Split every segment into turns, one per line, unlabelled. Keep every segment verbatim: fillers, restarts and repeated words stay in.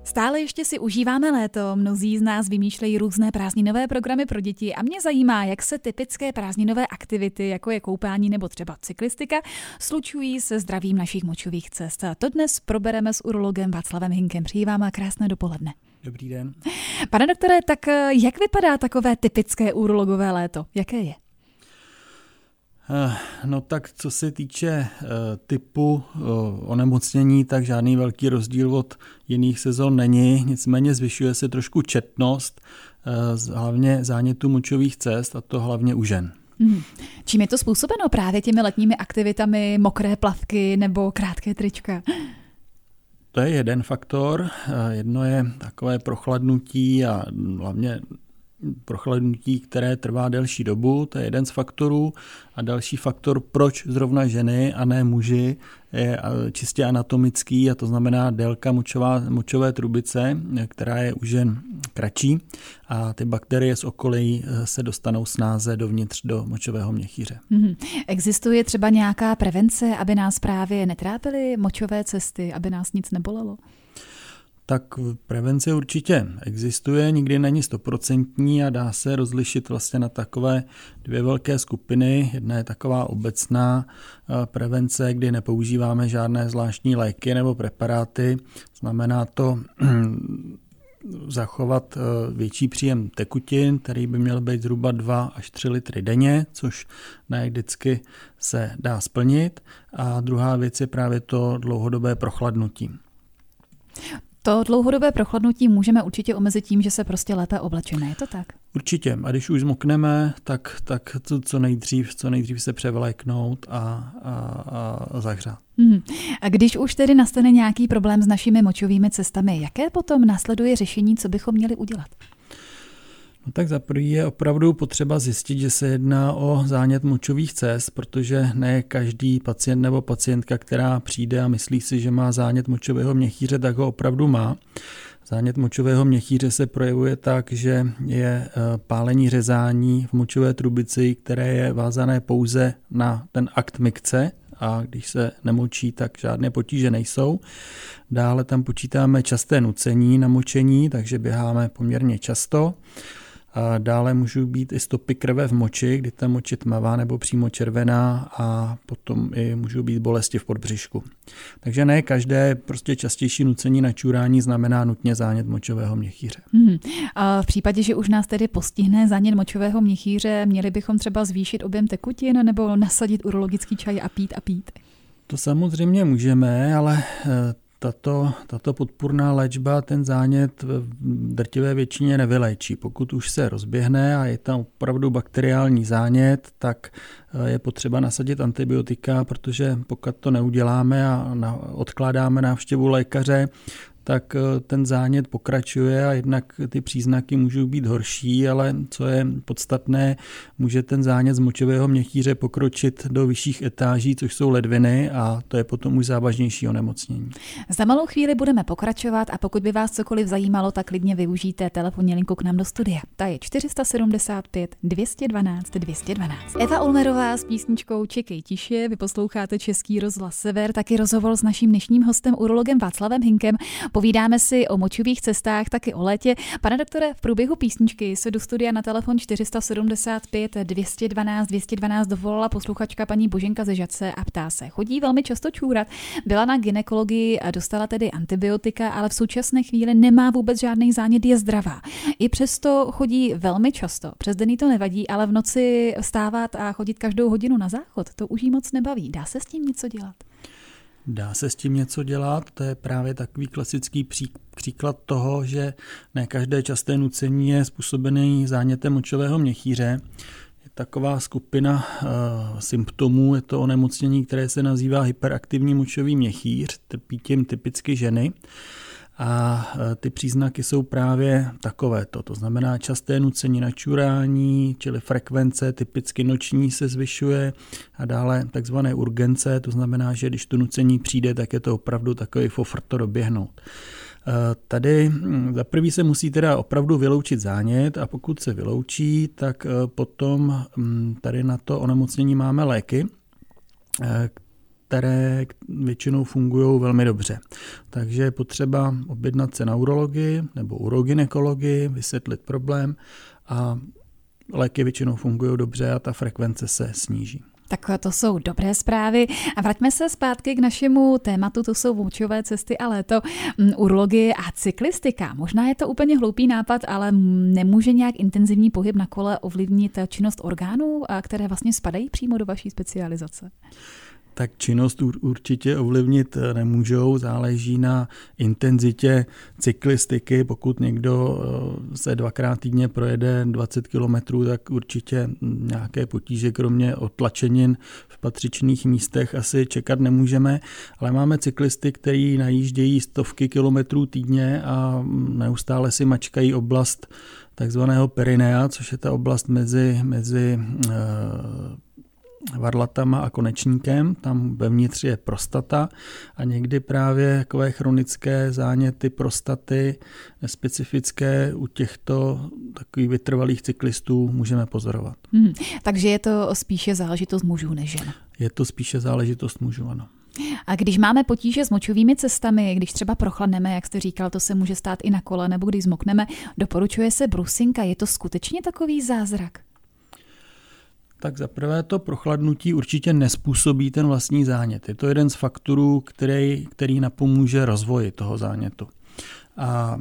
Stále ještě si užíváme léto, mnozí z nás vymýšlejí různé prázdninové programy pro děti a mě zajímá, jak se typické prázdninové aktivity, jako je koupání nebo třeba cyklistika, slučují se zdravím našich močových cest. A to dnes probereme s urologem Václavem Hinkem. Přeji vám a krásné dopoledne.
Dobrý den.
Pane doktore, tak jak vypadá takové typické urologové léto? Jaké je?
No tak co se týče typu onemocnění, tak žádný velký rozdíl od jiných sezon není, nicméně zvyšuje se trošku četnost, hlavně zánětů močových cest, a to hlavně u žen.
Hmm. Čím je to způsobeno? Právě těmi letními aktivitami, mokré plavky nebo krátké trička?
To je jeden faktor, jedno je takové prochladnutí a hlavně prochladnutí, které trvá delší dobu, to je jeden z faktorů. A další faktor, proč zrovna ženy a ne muži, je čistě anatomický, a to znamená délka močová, močové trubice, která je u žen kratší, a ty bakterie z okolí se dostanou snáze dovnitř do močového měchýře.
Hmm. Existuje třeba nějaká prevence, aby nás právě netrápily močové cesty, aby nás nic nebolelo?
Tak prevence určitě existuje, nikdy není stoprocentní a dá se rozlišit vlastně na takové dvě velké skupiny. Jedna je taková obecná prevence, kdy nepoužíváme žádné zvláštní léky nebo preparáty. Znamená to zachovat větší příjem tekutin, který by měl být zhruba dva až tři litry denně, což ne vždycky se dá splnit. A druhá věc je právě to dlouhodobé prochladnutí.
To dlouhodobé prochladnutí můžeme určitě omezit tím, že se prostě lépe oblečeme, je to tak?
Určitě. A když už zmokneme, tak, tak to, co nejdřív, co nejdřív se převléknout a, a, a zahřát.
Hmm. A když už tedy nastane nějaký problém s našimi močovými cestami, jaké potom následuje řešení, co bychom měli udělat?
No tak za první je opravdu potřeba zjistit, že se jedná o zánět močových cest, protože ne každý pacient nebo pacientka, která přijde a myslí si, že má zánět močového měchýře, tak ho opravdu má. Zánět močového měchýře se projevuje tak, že je pálení řezání v močové trubici, které je vázané pouze na ten akt mikce, a když se nemočí, tak žádné potíže nejsou. Dále tam počítáme časté nucení na močení, takže běháme poměrně často. A dále můžou být i stopy krve v moči, kdy ta moč je tmavá nebo přímo červená, a potom i můžou být bolesti v podbřišku. Takže ne každé prostě častější nucení na čurání znamená nutně zánět močového měchýře.
Hmm. A v případě, že už nás tedy postihne zánět močového měchýře, měli bychom třeba zvýšit objem tekutin nebo nasadit urologický čaj a pít a pít?
To samozřejmě můžeme, ale Tato, tato podpůrná léčba ten zánět v drtivé většině nevyléčí. Pokud už se rozběhne a je tam opravdu bakteriální zánět, tak je potřeba nasadit antibiotika, protože pokud to neuděláme a odkládáme návštěvu lékaře, tak ten zánět pokračuje a jednak ty příznaky můžou být horší, ale co je podstatné, může ten zánět z močového měchýře pokročit do vyšších etáží, což jsou ledviny, a to je potom už závažnější onemocnění.
Za malou chvíli budeme pokračovat, a pokud by vás cokoliv zajímalo, tak klidně využijte telefonní linku k nám do studia. Ta je čtyři sedm pět dvě jedna dva dvě jedna dva. Eva Ulmerová s písničkou Čekej tiše, vy posloucháte Český rozhlas Sever, taky rozhovor s naším dnešním hostem urologem Václavem Hinkem. Povídáme si o močových cestách, taky o létě. Pane doktore, v průběhu písničky se do studia na telefon čtyři sedm pět dvě jedna dva dvě jedna dva dovolala posluchačka paní Boženka ze Žatce a ptá se. Chodí velmi často čůrat, byla na gynekologii a dostala tedy antibiotika, ale v současné chvíli nemá vůbec žádný zánět, je zdravá. I přesto chodí velmi často. Přes den jí to nevadí, ale v noci vstávat a chodit každou hodinu na záchod, to už jí moc nebaví. Dá se s tím něco dělat?
Dá se s tím něco dělat, to je právě takový klasický pří, příklad toho, že ne každé časté nucení je způsobený zánětem močového měchýře. Je taková skupina uh, symptomů, je to onemocnění, které se nazývá hyperaktivní močový měchýř, trpí tím typicky ženy. A ty příznaky jsou právě takovéto, to znamená časté nucení na čurání, čili frekvence typicky noční se zvyšuje, a dále takzvané urgence, to znamená, že když to nucení přijde, tak je to opravdu takový fofr to doběhnout. Tady za prvý se musí teda opravdu vyloučit zánět, a pokud se vyloučí, tak potom tady na to onemocnění máme léky, které většinou fungují velmi dobře. Takže je potřeba objednat se na urologii nebo urogynekologii, vysvětlit problém a léky většinou fungují dobře a ta frekvence se sníží.
Tak to jsou dobré zprávy. A vraťme se zpátky k našemu tématu, to jsou močové cesty a léto, urologie a cyklistika. Možná je to úplně hloupý nápad, ale nemůže nějak intenzivní pohyb na kole ovlivnit činnost orgánů, které vlastně spadají přímo do vaší specializace?
Tak činnost určitě ovlivnit nemůžou, záleží na intenzitě cyklistiky. Pokud někdo se dvakrát týdně projede dvacet kilometrů, tak určitě nějaké potíže kromě otlačenin v patřičných místech asi čekat nemůžeme, ale máme cyklisty, kteří najíždějí stovky kilometrů týdně a neustále si mačkají oblast takzvaného perinea, což je ta oblast mezi, mezi varlatama a konečníkem, tam vevnitř je prostata a někdy právě takové chronické záněty prostaty nespecifické u těchto takových vytrvalých cyklistů můžeme pozorovat.
Hmm, takže je to spíše záležitost mužů než žen?
Je to spíše záležitost mužů, ano.
A když máme potíže s močovými cestami, když třeba prochladneme, jak jste říkal, to se může stát i na kole, nebo když zmokneme, doporučuje se brusinka. Je to skutečně takový zázrak?
Tak zaprvé to prochladnutí určitě nespůsobí ten vlastní zánět. Je to jeden z faktorů, který, který napomůže rozvoji toho zánětu. A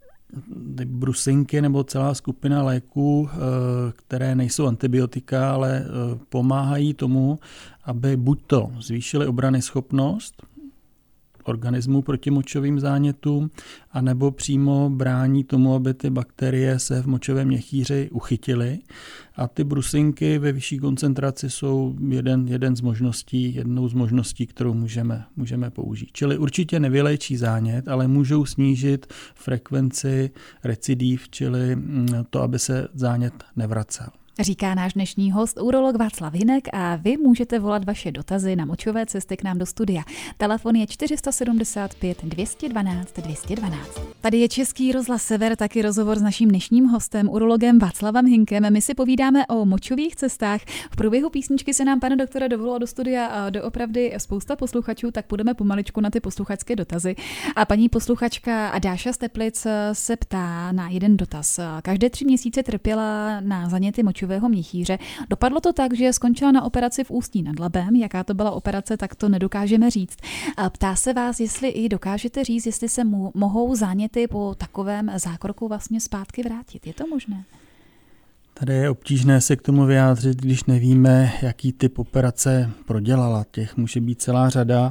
brusinky nebo celá skupina léků, které nejsou antibiotika, ale pomáhají tomu, aby buď to zvýšily obranyschopnost organismu proti močovým zánětům, anebo přímo brání tomu, aby ty bakterie se v močovém měchýři uchytily. A ty brusinky ve vyšší koncentraci jsou jeden, jeden z možností, jednou z možností, kterou můžeme, můžeme použít. Čili určitě nevyléčí zánět, ale můžou snížit frekvenci recidiv, čili to, aby se zánět nevracel.
Říká náš dnešní host, urolog Václav Hynek, a vy můžete volat vaše dotazy na močové cesty k nám do studia. Telefon je čtyři sedm pět, dvě jedna dva, dvě jedna dva. Tady je Český rozhlas Sever, taky rozhovor s naším dnešním hostem, urologem Václavem Hynkem. My si povídáme o močových cestách. V průběhu písničky se nám pane doktore dovolilo do studia doopravdy spousta posluchačů, tak půjdeme pomaličku na ty posluchačské dotazy. A paní posluchačka Adáša z Teplic se ptá na jeden dotaz. Každé tři měsíce trpěla na záněty močového měchýře. Dopadlo to tak, že skončila na operaci v Ústí nad Labem. Jaká to byla operace, tak to nedokážeme říct. Ptá se vás, jestli i dokážete říct, jestli se mu mohou záněty po takovém zákroku vlastně zpátky vrátit. Je to možné?
Tady je obtížné se k tomu vyjádřit, když nevíme, jaký typ operace prodělala. Těch může být celá řada.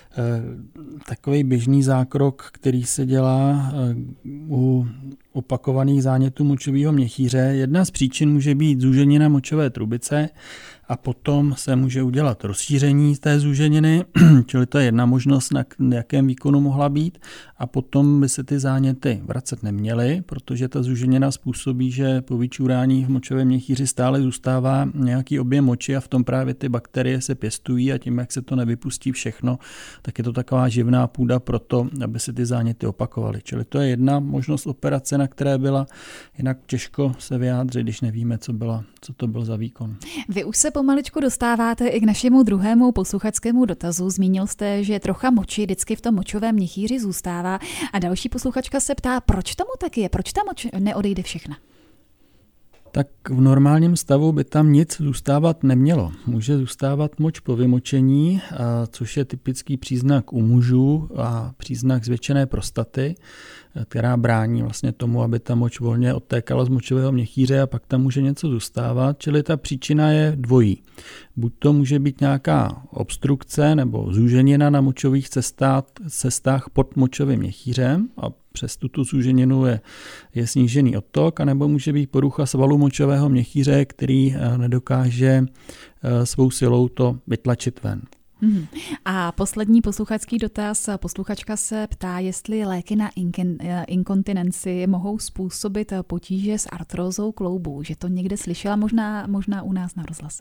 Takový běžný zákrok, který se dělá u opakovaných zánětů močového měchýře. Jedna z příčin může být zúženina močové trubice a potom se může udělat rozšíření té zúženiny, čili to je jedna možnost, na jakém výkonu mohla být, a potom by se ty záněty vracet neměly, protože ta zúženina způsobí, že po vyčurání v močovém měchýři stále zůstává nějaký objem moči a v tom právě ty bakterie se pěstují a tím, jak se to nevypustí všechno, tak je to taková živná půda pro to, aby se ty záněty opakovaly. Čili to je jedna možnost operace, na které byla, jinak těžko se vyjádřit, když nevíme, co, byla, co to byl za výkon.
Vy už se pomaličku dostáváte i k našemu druhému posluchačskému dotazu. Zmínil jste, že trocha moči vždycky v tom močovém měchýři zůstává a další posluchačka se ptá, proč tomu tak je, proč ta moč neodejde všechna?
Tak v normálním stavu by tam nic zůstávat nemělo. Může zůstávat moč po vymočení, což je typický příznak u mužů a příznak zvětšené prostaty, která brání vlastně tomu, aby ta moč volně odtékala z močového měchýře a pak tam může něco zůstávat, čili ta příčina je dvojí. Buď to může být nějaká obstrukce nebo zúženina na močových cestách, cestách pod močovým měchýřem a přes tuto zúženinu je, je snížený odtok, anebo může být porucha svalu močového měchýře, který nedokáže svou silou to vytlačit ven.
Hmm. A poslední posluchačský dotaz. Posluchačka se ptá, jestli léky na inkontinenci mohou způsobit potíže s artrózou kloubů. Že to někde slyšela, možná, možná u nás na rozhlase.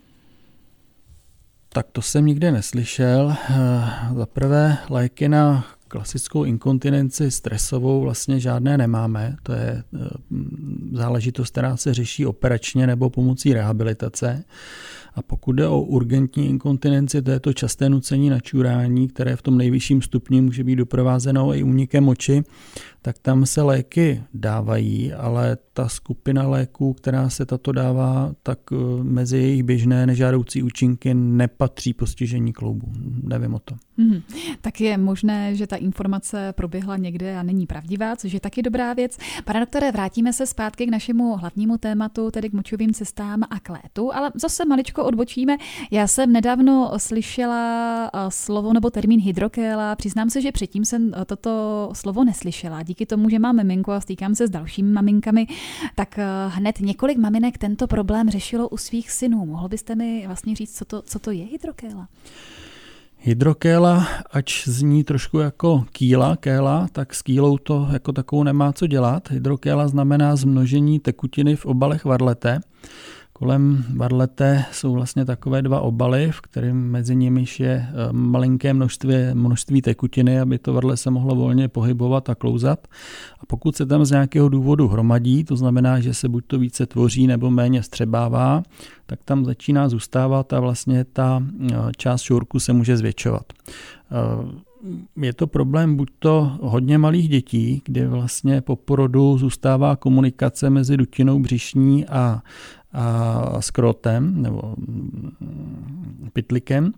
Tak to jsem nikde neslyšel. Za prvé léky na klasickou inkontinenci stresovou vlastně žádné nemáme. To je záležitost, která se řeší operačně nebo pomocí rehabilitace. A pokud jde o urgentní inkontinenci, to je to časté nucení na čurání, které v tom nejvyšším stupni může být doprovázeno i únikem moči, tak tam se léky dávají, ale ta skupina léků, která se tato dává, tak mezi jejich běžné nežádoucí účinky nepatří postižení kloubu. Nevím o tom.
Hmm. Tak je možné, že ta informace proběhla někde a není pravdivá, což je taky dobrá věc. Pane doktore, vrátíme se zpátky k našemu hlavnímu tématu, tedy k močovým cestám a k létu, ale zase maličko odbočíme. Já jsem nedávno slyšela slovo nebo termín hydrokéla. Přiznám se, že předtím jsem toto slovo neslyšela. Díky tomu, že mám maminku a stýkám se s dalšími maminkami, tak hned několik maminek tento problém řešilo u svých synů. Mohl byste mi vlastně říct, co to, co to je hydrokéla?
Hydrokéla, ač zní trošku jako kýla, kéla, tak s kýlou to jako takovou nemá co dělat. Hydrokéla znamená zmnožení tekutiny v obalech varlete. Kolem varlete jsou vlastně takové dva obaly, v kterým mezi nimi je malinké množství, množství tekutiny, aby to varle se mohlo volně pohybovat a klouzat. A pokud se tam z nějakého důvodu hromadí, to znamená, že se buď to více tvoří nebo méně střebává, tak tam začíná zůstávat a vlastně ta část šourku se může zvětšovat. Je to problém buď to hodně malých dětí, kdy vlastně po porodu zůstává komunikace mezi dutinou břišní a, a skrotem nebo pytlikem.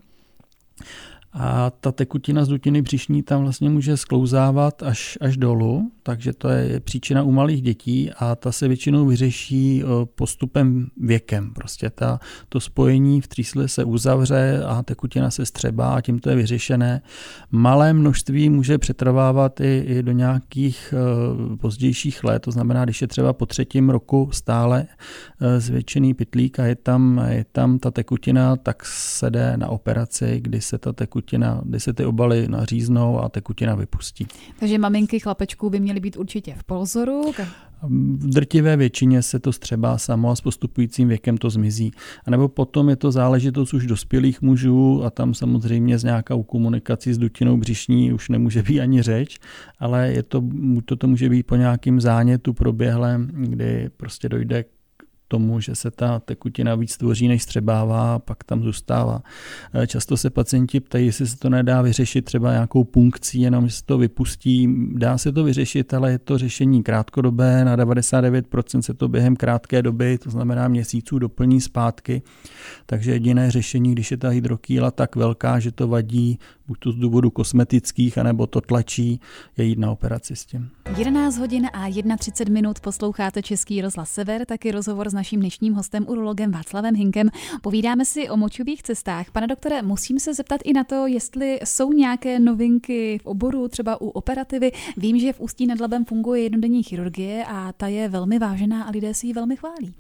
A ta tekutina z dutiny břišní tam vlastně může sklouzávat až, až dolů, takže to je příčina u malých dětí a ta se většinou vyřeší postupem věkem. Prostě ta, to spojení v třísle se uzavře a tekutina se střebá a tím to je vyřešené. Malé množství může přetrvávat i, i do nějakých uh, pozdějších let, to znamená, když je třeba po třetím roku stále uh, zvětšený pytlík a je tam, je tam ta tekutina, tak se jde na operaci, kdy se ta tekutina kdy se ty obaly naříznou a tekutina vypustí.
Takže maminky chlapečků by měly být určitě v pozoru.
V drtivé většině se to střebá samo a s postupujícím věkem to zmizí. A nebo potom je to záležitost už dospělých mužů a tam samozřejmě s nějakou komunikací s dutinou břišní už nemůže být ani řeč, ale je to, to, to může být po nějakým zánětu proběhlém, kdy prostě dojde tomu, že se ta tekutina víc tvoří, než střebává a pak tam zůstává. Často se pacienti ptají, jestli se to nedá vyřešit třeba nějakou punkcí, jenom že se to vypustí. Dá se to vyřešit, ale je to řešení krátkodobé, na devadesát devět procent se to během krátké doby, to znamená měsíců, doplní zpátky. Takže jediné řešení, když je ta hydrokýla tak velká, že to vadí, buď to z důvodu kosmetických, anebo to tlačí, je jít na operaci s tím.
jedenáct hodin a třicet jedna minut posloucháte Český rozhlas Sever, taky rozhovor s naším dnešním hostem, urologem Václavem Hinkem. Povídáme si o močových cestách. Pane doktore, musím se zeptat i na to, jestli jsou nějaké novinky v oboru, třeba u operativy. Vím, že v Ústí nad Labem funguje jednodenní chirurgie a ta je velmi vážená a lidé si ji velmi chválí.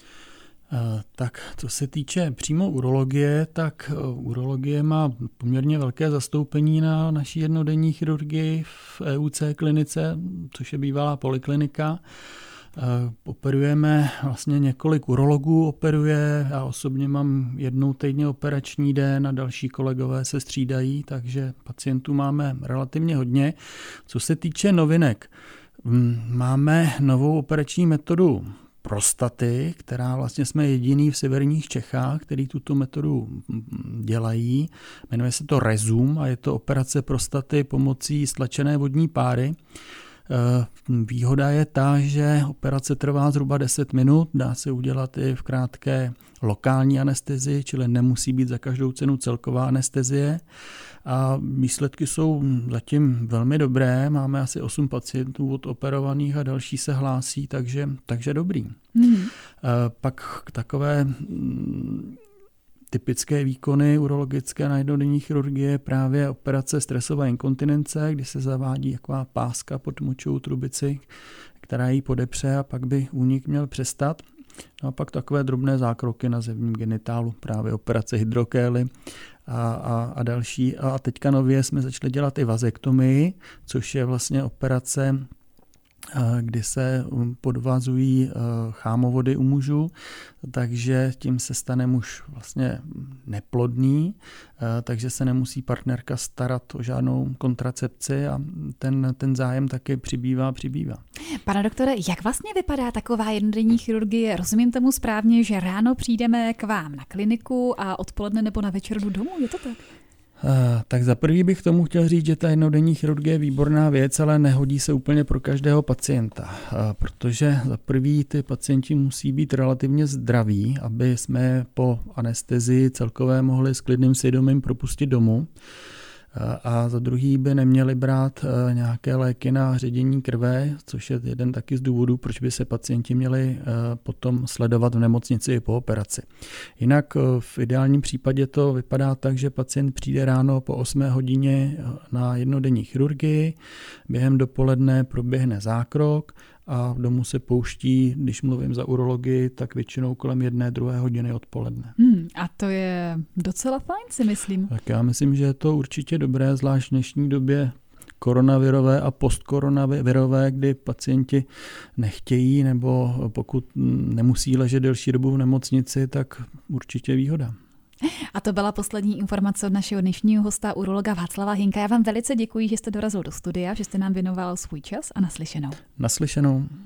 Tak co se týče přímo urologie, tak urologie má poměrně velké zastoupení na naší jednodenní chirurgii v E U C klinice, což je bývalá poliklinika. Operujeme vlastně několik urologů, operuje, já osobně mám jednou týdně operační den a další kolegové se střídají, takže pacientů máme relativně hodně. Co se týče novinek, máme novou operační metodu prostaty, která vlastně jsme jediný v severních Čechách, který tuto metodu dělají. Jmenuje se to Rezum a je to operace prostaty pomocí stlačené vodní páry. Výhoda je ta, že operace trvá zhruba deset minut, dá se udělat i v krátké lokální anestezii, čili nemusí být za každou cenu celková anestezie. A výsledky jsou zatím velmi dobré, máme asi osm pacientů odoperovaných a další se hlásí, takže, takže dobrý. Mm. Pak takové typické výkony urologické na jednodenní chirurgie právě operace stresové inkontinence, kdy se zavádí taková páska pod močovou trubici, která ji podepře a pak by únik měl přestat. No a pak takové drobné zákroky na zevním genitálu, právě operace hydrokély a, a, a další. A teďka nově jsme začali dělat i vazektomii, což je vlastně operace, kdy se podvazují chámovody u mužů, takže tím se stane muž vlastně neplodný, takže se nemusí partnerka starat o žádnou kontracepci a ten, ten zájem taky přibývá, přibývá.
Pane doktore, jak vlastně vypadá taková jednodenní chirurgie? Rozumím tomu správně, že ráno přijdeme k vám na kliniku a odpoledne nebo na večer jdu domů, je to tak?
Tak za prvý bych tomu chtěl říct, že ta jednodenní chirurgie je výborná věc, ale nehodí se úplně pro každého pacienta, protože za prvý ty pacienti musí být relativně zdraví, aby jsme po anestezii celkové mohli s klidným svědomím propustit domů. A za druhý by neměli brát nějaké léky na ředění krve, což je jeden taky z důvodů, proč by se pacienti měli potom sledovat v nemocnici i po operaci. Jinak v ideálním případě to vypadá tak, že pacient přijde ráno po osmé hodině na jednodenní chirurgii, během dopoledne proběhne zákrok a domů se pouští, když mluvím za urologii, tak většinou kolem jedné, druhé hodiny odpoledne.
Hmm, a to je docela fajn, si myslím.
Tak já myslím, že je to určitě dobré, zvlášť v dnešní době koronavirové a postkoronavirové, kdy pacienti nechtějí nebo pokud nemusí ležet delší dobu v nemocnici, tak určitě výhoda.
A to byla poslední informace od našeho dnešního hosta, urologa Václava Hynka. Já vám velice děkuji, že jste dorazil do studia, že jste nám věnoval svůj čas a naslyšenou.
Naslyšenou.